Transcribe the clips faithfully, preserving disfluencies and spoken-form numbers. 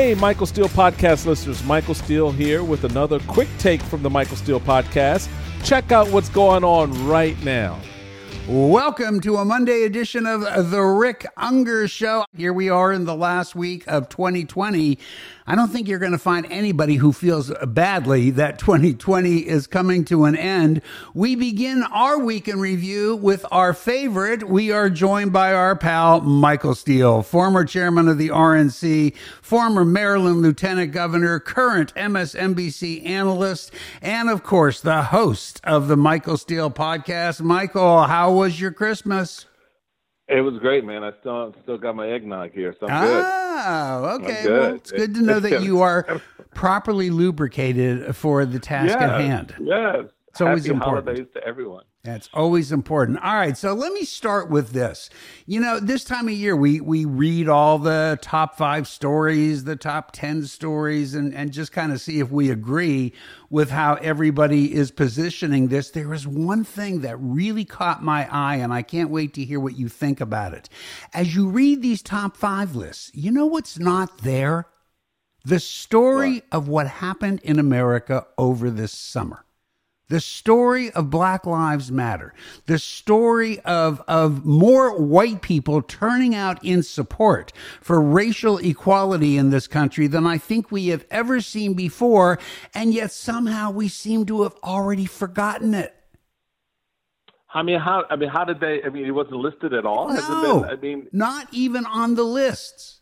Hey, Michael Steele Podcast listeners. Michael Steele here with another quick take from the Michael Steele Podcast. Check out what's going on right now. Welcome to a Monday edition of The Rick Unger Show. Here we are in the last week of twenty twenty. I don't think you're going to find anybody who feels badly that twenty twenty is coming to an end. We begin our week in review with our favorite. We are joined by our pal, Michael Steele, former chairman of the R N C, former Maryland lieutenant governor, current M S N B C analyst, and of course, the host of the Michael Steele Podcast. Michael, how was your Christmas? It was great, man. I still still got my eggnog here, so I'm good. Oh, okay. I'm good. Well, it's good to know that you are properly lubricated for the task yes, at hand. Yes. It's always Happy important. holidays to everyone. That's always important. All right, so let me start with this. You know, this time of year, we we read all the top five stories, the top ten stories, and, and just kind of see if we agree with how everybody is positioning this. There is one thing that really caught my eye, and I can't wait to hear what you think about it. As you read these top five lists, you know what's not there? The story what? of what happened in America over this summer. The story of Black Lives Matter, the story of, of more white people turning out in support for racial equality in this country than I think we have ever seen before, and yet somehow we seem to have already forgotten it. I mean, how? I mean, how did they? I mean, it wasn't listed at all. No, Has it been, I mean, not even on the lists.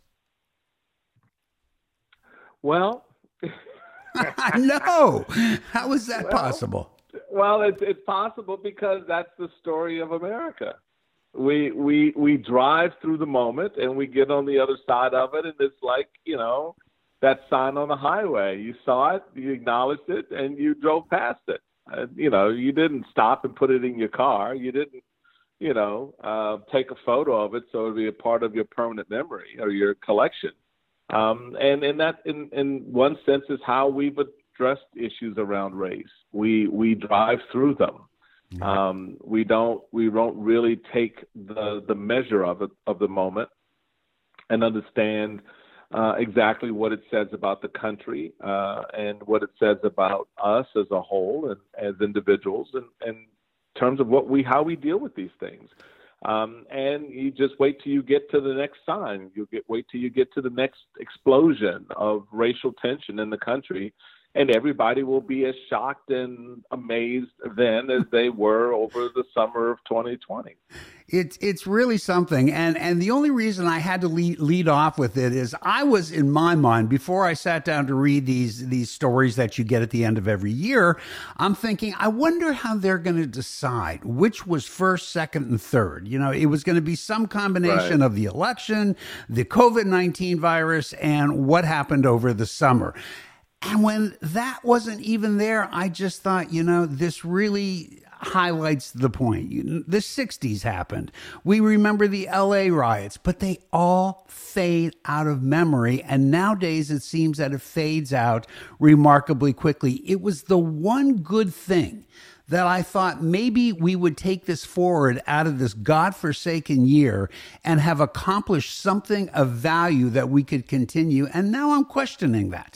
Well, I know. How is that well, possible? Well, it's it's possible because that's the story of America. We we we drive through the moment and we get on the other side of it, and it's like, you know, that sign on the highway. You saw it, you acknowledged it, and you drove past it. Uh, you know, you didn't stop and put it in your car. You didn't, you know, uh, take a photo of it so it'd be a part of your permanent memory or your collection. Um, and and that, in in one sense, is how we've addressed issues around race. We we drive through them. Um, we don't we don't really take the the measure of it of the moment and understand uh, exactly what it says about the country uh, and what it says about us as a whole and as individuals, and, and in terms of what we how we deal with these things. Um, and you just wait till you get to the next sign. You get wait till you get to the next explosion of racial tension in the country. And everybody will be as shocked and amazed then as they were over the summer of twenty twenty. It's it's really something, and and the only reason I had to lead, lead off with it is I was, in my mind, before I sat down to read these these stories that you get at the end of every year, I'm thinking, I wonder how they're going to decide which was first, second, and third. You know, it was going to be some combination right. of the election, the COVID nineteen virus, and what happened over the summer. And when that wasn't even there, I just thought, you know, this really highlights the point. The sixties happened. We remember the L A riots, but they all fade out of memory. And nowadays it seems that it fades out remarkably quickly. It was the one good thing that I thought maybe we would take this forward out of this godforsaken year and have accomplished something of value that we could continue. And now I'm questioning that.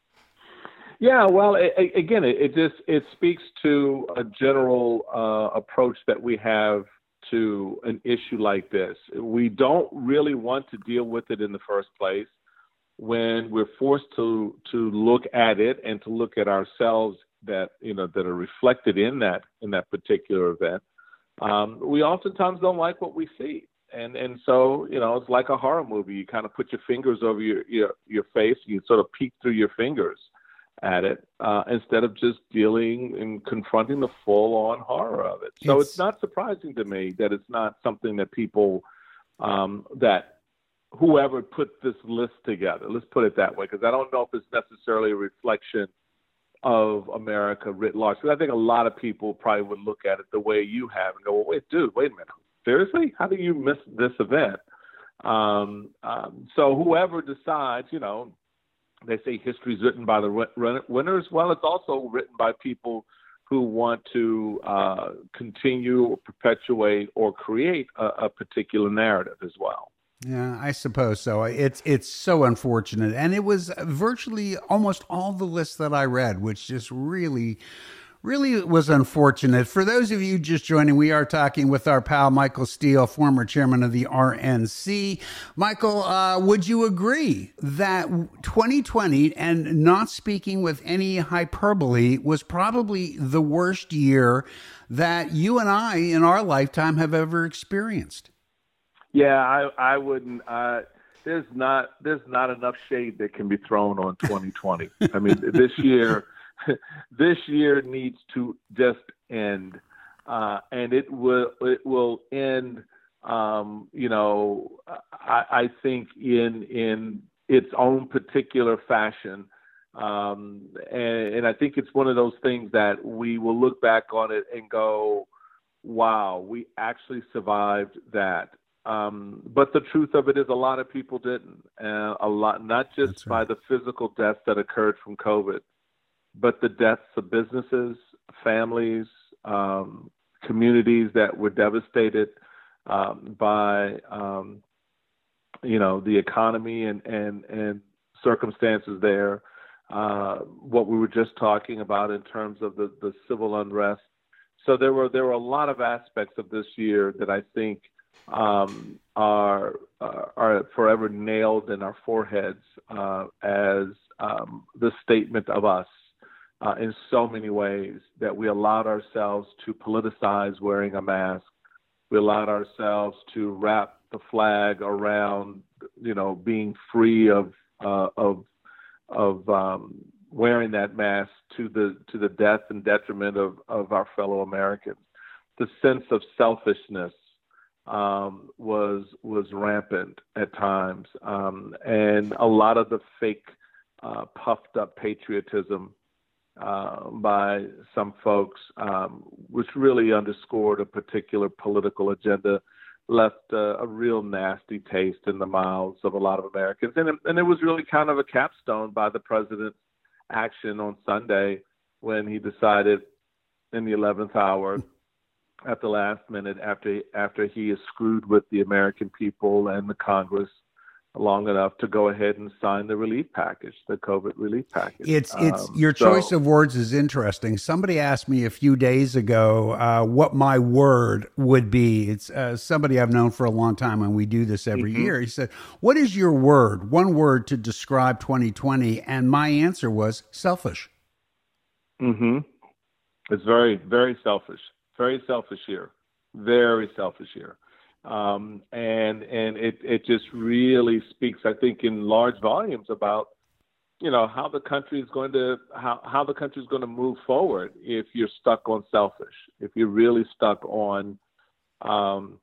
Yeah, well, it, it, again, it, it just it speaks to a general uh, approach that we have to an issue like this. We don't really want to deal with it in the first place. When we're forced to to look at it and to look at ourselves that you know that are reflected in that in that particular event, um, we oftentimes don't like what we see. And and so you know it's like a horror movie. You kind of put your fingers over your your, your face. You sort of peek through your fingers at it uh, instead of just dealing and confronting the full-on horror of it. So it's, it's not surprising to me that it's not something that people, um, that whoever put this list together, let's put it that way, because I don't know if it's necessarily a reflection of America writ large. Because I think a lot of people probably would look at it the way you have and go, well, wait, dude, wait a minute. Seriously? How do you miss this event? Um, um, so whoever decides, you know, they say history is written by the winners. Well, it's also written by people who want to uh, continue or perpetuate or create a, a particular narrative as well. Yeah, I suppose so. It's it's so unfortunate. And it was virtually almost all the lists that I read, which just really, really was unfortunate. For those of you just joining, we are talking with our pal Michael Steele, former chairman of the R N C. Michael, uh, would you agree that twenty twenty, and not speaking with any hyperbole, was probably the worst year that you and I in our lifetime have ever experienced? Yeah, I, I wouldn't. Uh, there's not there's not enough shade that can be thrown on twenty twenty. I mean, this year, this year needs to just end, uh, and it will it will end. Um, you know, I, I think in in its own particular fashion, um, and, and I think it's one of those things that we will look back on it and go, "Wow, we actually survived that." Um, but the truth of it is a lot of people didn't, uh, a lot, not just right. by the physical deaths that occurred from COVID, but the deaths of businesses, families, um, communities that were devastated um, by, um, you know, the economy and, and, and circumstances there. Uh, what we were just talking about in terms of the, the civil unrest. So there were, there were a lot of aspects of this year that I think um, are uh, are forever nailed in our foreheads uh, as um, the statement of us uh, in so many ways, that we allowed ourselves to politicize wearing a mask. We allowed ourselves to wrap the flag around, you know, being free of uh, of of um, wearing that mask to the to the death and detriment of, of our fellow Americans. The sense of selfishness Um, was was rampant at times, um, and a lot of the fake, uh, puffed up patriotism uh, by some folks, um, which really underscored a particular political agenda, left uh, a real nasty taste in the mouths of a lot of Americans, and it, and it was really kind of a capstone by the president's action on Sunday when he decided in the eleventh hour. At the last minute, after after he is screwed with the American people and the Congress long enough to go ahead and sign the relief package, the COVID relief package. It's it's um, your so, choice of words is interesting. Somebody asked me a few days ago uh, what my word would be. It's uh, somebody I've known for a long time, and we do this every mm-hmm. year. He said, "What is your word? One word to describe twenty twenty?" And my answer was selfish. Mm-hmm. It's very, very selfish. Very selfish year, very selfish year, um, and and it, it just really speaks, I think, in large volumes about, you know, how the country is going to how, how the country is going to move forward if you're stuck on selfish, if you're really stuck on um,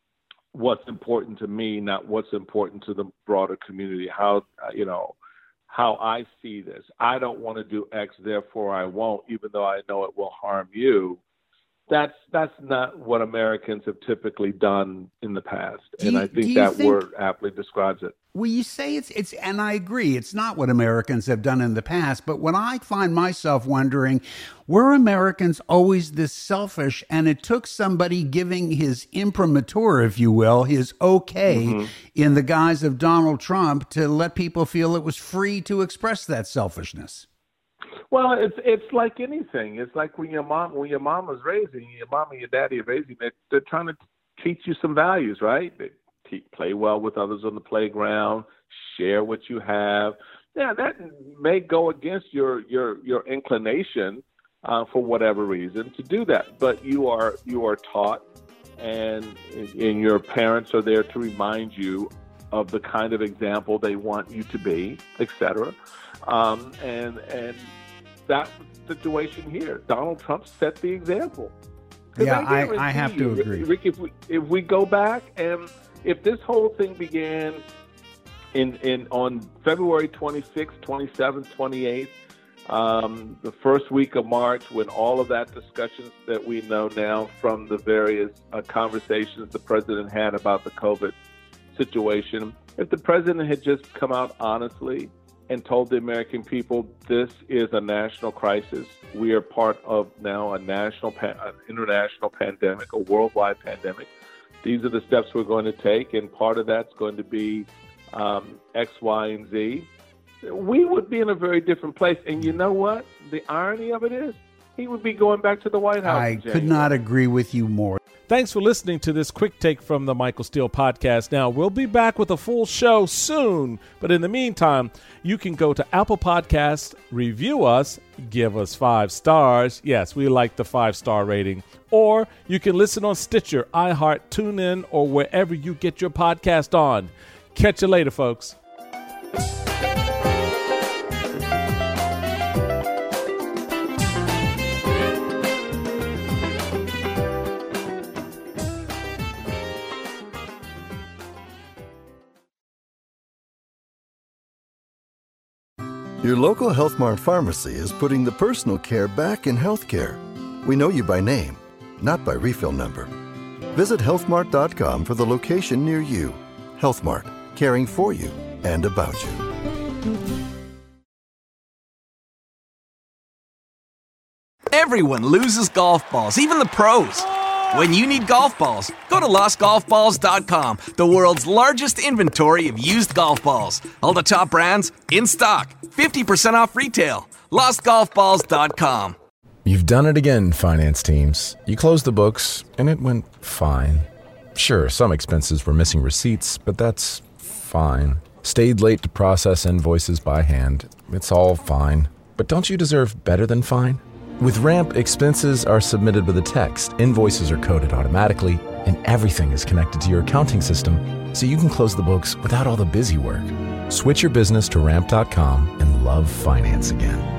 what's important to me, not what's important to the broader community. How you know how I see this. I don't want to do X, therefore I won't, even though I know it will harm you. That's that's not what Americans have typically done in the past, and you, I think that think, word aptly describes it. Well, you say it's it's, and I agree, it's not what Americans have done in the past. But when I find myself wondering, were Americans always this selfish? And it took somebody giving his imprimatur, if you will, his okay, mm-hmm. in the guise of Donald Trump, to let people feel it was free to express that selfishness. Well, it's it's like anything. It's like when your mom when your mom was raising you, your mom and your daddy are raising you, they're trying to teach you some values, right? They te- play well with others on the playground, share what you have. Yeah, that may go against your your your inclination uh, for whatever reason to do that, but you are you are taught, and and your parents are there to remind you of the kind of example they want you to be, et cetera. Um, and and that situation here, Donald Trump set the example. Yeah, I, I, I have to you, agree. Rick, if we if we go back and if this whole thing began in in on February twenty-sixth, twenty-seventh, twenty-eighth, um, the first week of March, when all of that discussions that we know now from the various uh, conversations the president had about the COVID situation, if the president had just come out honestly and told the American people, this is a national crisis. We are part of now a national, an international pandemic, a worldwide pandemic. these are the steps we're going to take, and part of that's going to be um, X, Y, and Z, we would be in a very different place. And you know what? The irony of it is, he would be going back to the White House. I could not agree with you more. Thanks for listening to this quick take from the Michael Steele Podcast. Now, we'll be back with a full show soon, but in the meantime, you can go to Apple Podcasts, review us, give us five stars. Yes, we like the five-star rating. Or you can listen on Stitcher, iHeart, TuneIn, or wherever you get your podcast on. Catch you later, folks. Your local Health Mart pharmacy is putting the personal care back in healthcare. We know you by name, not by refill number. Visit health mart dot com for the location near you. Health Mart, caring for you and about you. Everyone loses golf balls, even the pros. When you need golf balls, go to lost golf balls dot com, the world's largest inventory of used golf balls. All the top brands, in stock, fifty percent off retail. lost golf balls dot com. You've done it again, finance teams. You closed the books, and it went fine. Sure, some expenses were missing receipts, but that's fine. Stayed late to process invoices by hand. It's all fine. But don't you deserve better than fine? With Ramp, expenses are submitted with a text, invoices are coded automatically, and everything is connected to your accounting system, so you can close the books without all the busy work. Switch your business to ramp dot com and love finance again.